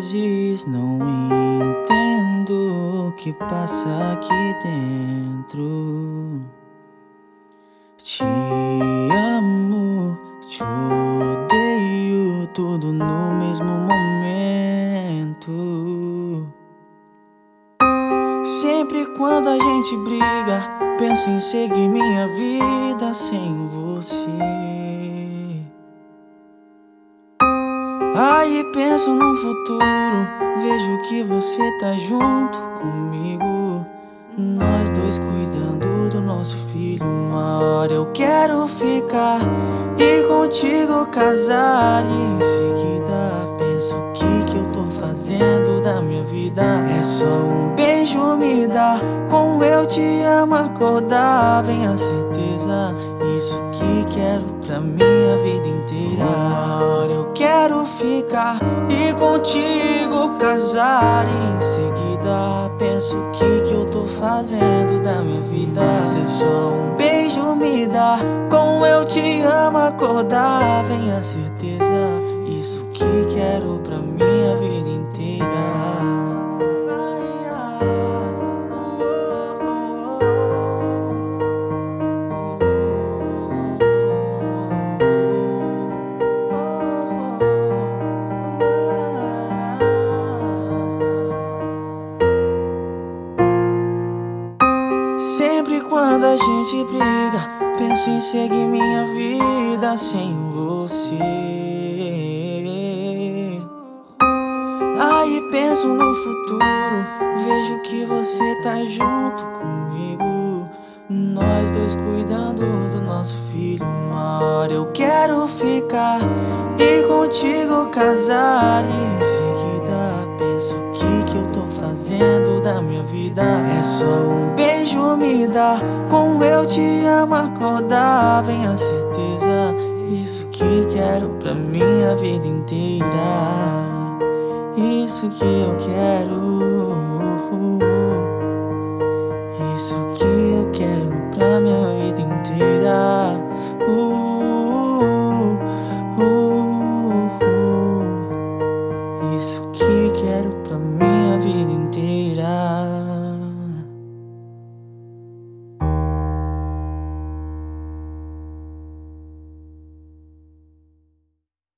vezes não entendo o que passa aqui dentro. Te amo, te odeio, tudo no mesmo momento. Sempre quando a gente briga, penso em seguir minha vida sem você. Aí penso no futuro, vejo que você tá junto comigo, nós dois cuidando do nosso filho. Uma hora eu quero ficar e contigo casar, e em seguida penso o que eu tô fazendo da minha vida. É só um beijo me dá, com eu te amo acordar, vem a certeza, isso que quero pra minha vida inteira. Uma hora eu quero ficar e contigo casar, e em seguida penso o que eu tô fazendo da minha vida. Mas é só um beijo me dá, com eu te amo acordar, vem a certeza, isso que quero pra minha vida inteira. Sempre quando a gente briga, penso em seguir minha vida sem você. Aí penso no futuro, vejo que você tá junto comigo, nós dois cuidando do nosso filho. Uma hora eu quero ficar e contigo casar, e em seguida penso o que eu tô fazendo da minha vida. É só um beijo me dá, com eu te amo acordar, vem a certeza, isso que quero pra minha vida inteira. Isso que eu quero, isso que eu quero pra minha vida.